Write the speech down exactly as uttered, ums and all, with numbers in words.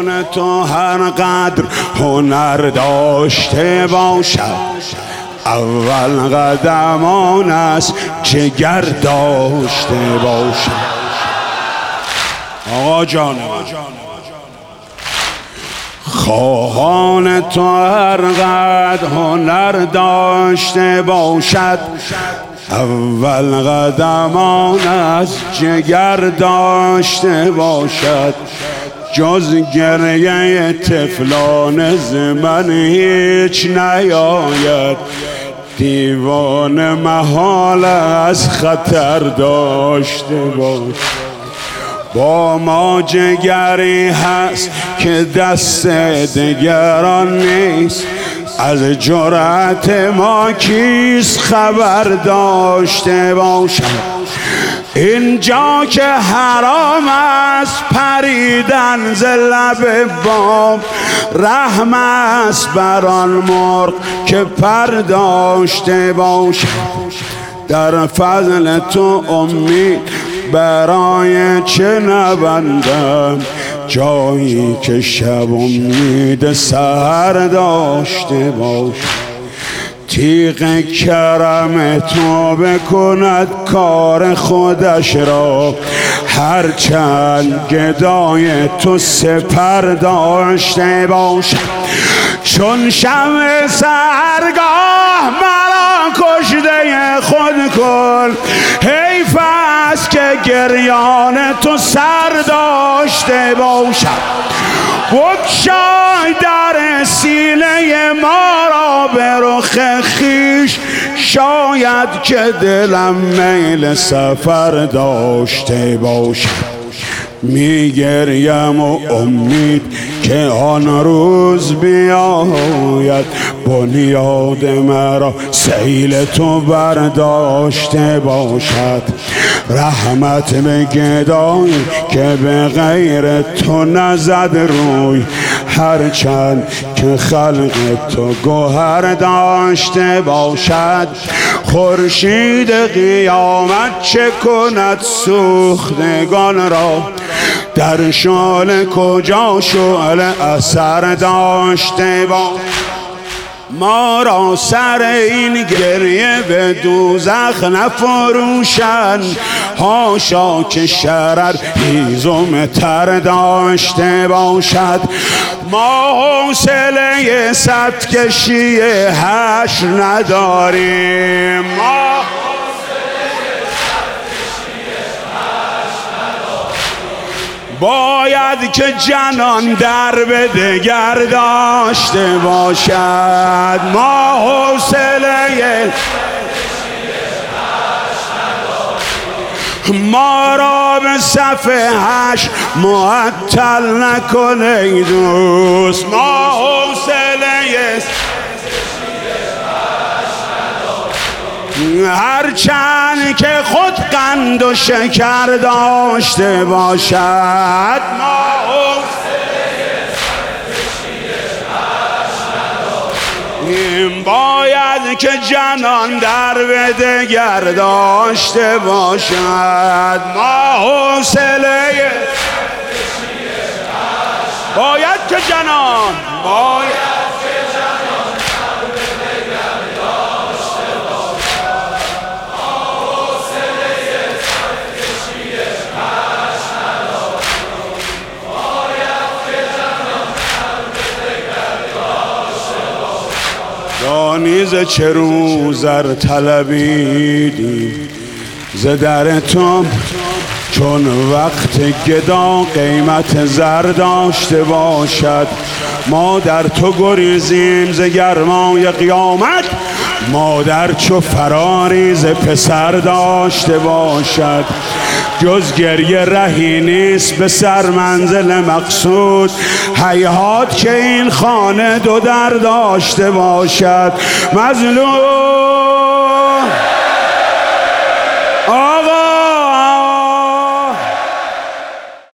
خواهان تو هر قدر هنر داشته باشد، اول قدم آن است جگر داشته باشد. آقا جان، خواهان تو هر قدر هنر داشته باشد، اول قدم آن از جگر داشته باشد. جز گریه طفلان ز من هیچ نیاید، دیوان محال از خطر داشته باشد. با ما جگری هست که دست دیگران نیست، از جرأت ما کیست خبر داشته باشد. اینجا که حرام است پریدن ز لب بام، رحم است بر آن مرغ که پر داشته باشد. در فضل تو امید برای چه نبندم، جایی که شب امید سحر داشته باشد. تیغ کرم تو بکند کار خودش را، هرچند گدای تو سپر داشته باشد. چون شمع سحرگاه مرا کشته خود کن، حیف است که گریان تو سر داشته باشد. بگشای در سینه ما را به رخ خویش، شاید که دلم میل سفر داشته باشد. میگریم و امید که آن روز بیاید، بنیاد مرا سیل تو برداشته باشد. رحمت به گدایی که به غیر تو نزد روی، هرچند که خلق تو گوهر داشته باشد. خورشید قیامت چه کند سوختگان را، در شعله کجا شعله اثر داشته باشد. ما را سر این گریه به دوزخ نفروشند، حاشا که شرر هیزم تر داشته باشد. ما حوصله صد کشی حشر نداریم، ما باید که جنان در به دگر داشته باشد. ما حوصله ما را به صف حشر معطل نکن ای دوست. ما حوصله هرچند که خود قند و شکر داشته باشد، ما این باید که جنان در به دگر داشته باشد. ما حوصله باید که جنان باید دانیز چه روزر طلبیدی ز در تو، چون وقت گدا قیمت زر داشته باشد. ما در تو گریزیم ز گرمای قیامت، مادر چو فراری ز پسر داشته باشد. جز گریه رهی نیست به سر منزل مقصود، هیهات که این خانه دو در داشته باشد. مظلوم